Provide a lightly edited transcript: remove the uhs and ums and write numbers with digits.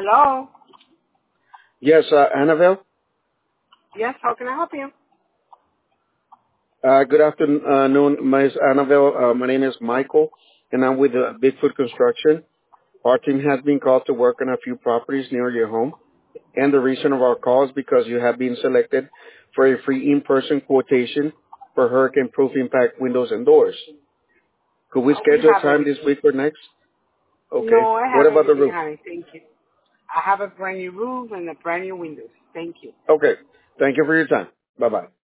Hello. Yes, Annabelle. Yes, how can I help you? Good afternoon, Ms. Annabelle. My name is Michael, and I'm with Bigfoot Construction. Our team has been called to work on a few properties near your home, and the reason of our call is because you have been selected for a free in-person quotation for hurricane-proof impact windows and doors. Could we We schedule have time this everything. week or next? Okay. No, I What have about the everything, roof? honey. Thank you. I have a brand new roof and a brand new windows. Thank you. Okay. Thank you for your time. Bye-bye.